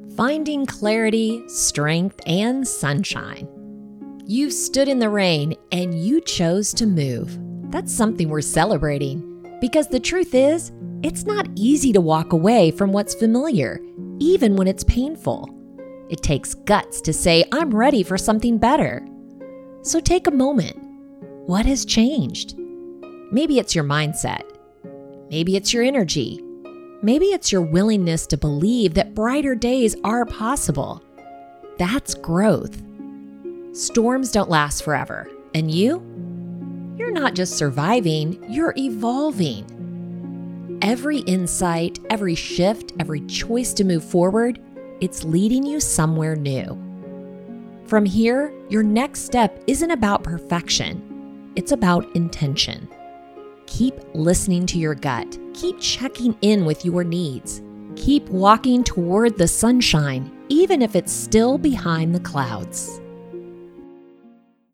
finding clarity, strength, and sunshine. You stood in the rain and you chose to move. That's something we're celebrating because the truth is, it's not easy to walk away from what's familiar, even when it's painful. It takes guts to say, I'm ready for something better. So take a moment. What has changed? Maybe it's your mindset. Maybe it's your energy. Maybe it's your willingness to believe that brighter days are possible. That's growth. Storms don't last forever. And you're not just surviving, you're evolving. Every insight, every shift, every choice to move forward, it's leading you somewhere new. From here, your next step isn't about perfection. It's about intention. Keep listening to your gut. Keep checking in with your needs. Keep walking toward the sunshine, even if it's still behind the clouds.